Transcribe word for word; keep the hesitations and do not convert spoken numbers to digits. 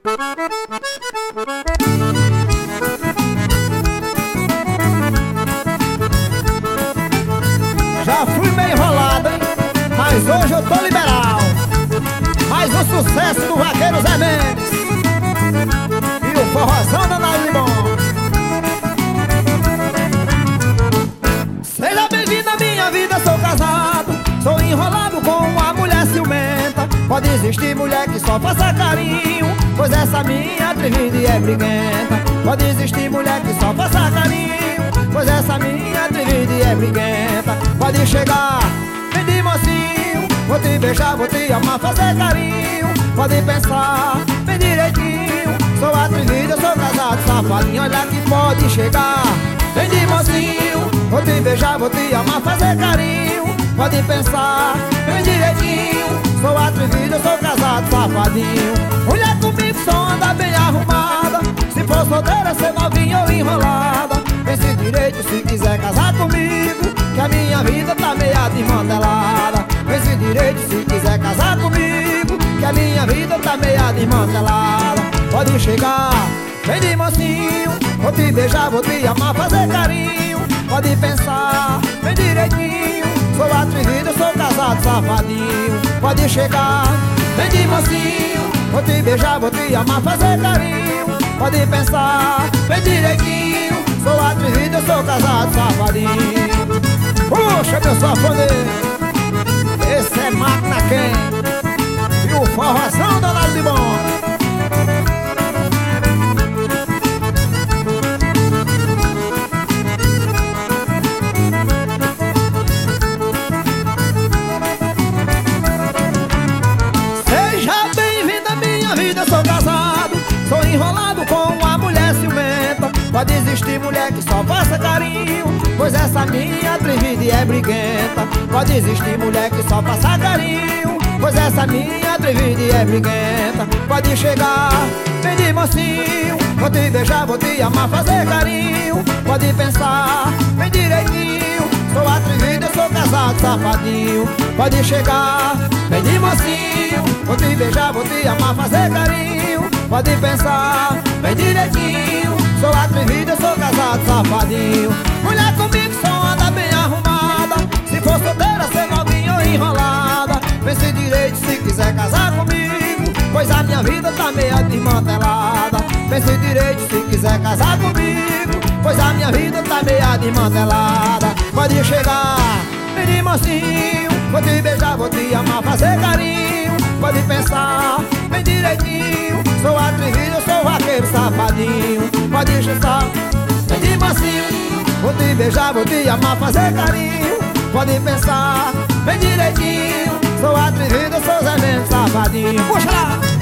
Já fui meio enrolado, hein? Mas hoje eu tô liberal. Mais um sucesso do vaqueiro Zé Mendes e o forrozão da Nada de Bom. Seja bem-vindo à minha vida, sou casado. Sou enrolado com uma mulher ciumenta. Pode existir mulher que só faça carinho, pois essa minha atrevida é briguenta. Pode existir mulher que só faça carinho, pois essa minha atrevida é briguenta. Pode chegar, vem de mocinho, vou te beijar, vou te amar, fazer carinho. Pode pensar, vem direitinho, sou atrevida, sou casado, safadinho. Olha que pode chegar, vem de mocinho, vou te beijar, vou te amar, fazer carinho. Pode pensar, vem direitinho, sou atrevida, sou casado, safadinho. Mulher comigo só anda bem arrumada, se for solteira, ser novinha ou enrolada. Pense direito se quiser casar comigo, que a minha vida tá meia desmantelada. Pense direito se quiser casar comigo, que a minha vida tá meia desmantelada. Pode chegar, vem de mocinho, vou te beijar, vou te amar, fazer carinho. Pode pensar, vem direitinho, sou atrevido, sou casado, safadinho. Pode chegar, vem de mocinho, vou te beijar, vou te amar, fazer carinho. Pode pensar, vem direitinho, sou atrevido, sou casado, safadinho. Puxa, meu safoneiro, esse é máquina quente e o forrozão da Nada de Bom. Sou casado, sou enrolado com uma mulher ciumenta. Pode existir mulher que só faça carinho, pois essa minha atrevida é briguenta. Pode existir mulher que só faça carinho, pois essa minha atrevida é briguenta. Pode chegar, vem de mocinho, vou te beijar, vou te amar, fazer carinho. Pode pensar, vem direitinho, sou atrevido, sou casado, safadinho. Pode chegar, vem de mocinho, vou te beijar, vou te amar, fazer carinho. Pode pensar, vem direitinho, sou atrevido, sou casado, safadinho. Mulher comigo só anda bem arrumada, se for solteira, ser novinha ou enrolada. Pense direito se quiser casar comigo, pois a minha vida tá meia desmantelada. Pense direito se quiser casar comigo, pois a minha vida tá meia desmantelada. Pode chegar, vem de mocinho, vou te beijar, vou te amar, fazer carinho. Pode pensar, vem direitinho, sou atrevido, sou vaqueiro, safadinho. Pode chegar, vem de mocinho, vou te beijar, vou te amar, fazer carinho. Pode pensar, vem direitinho, sou atrevido, sou Zé Mendes, safadinho. Puxa lá!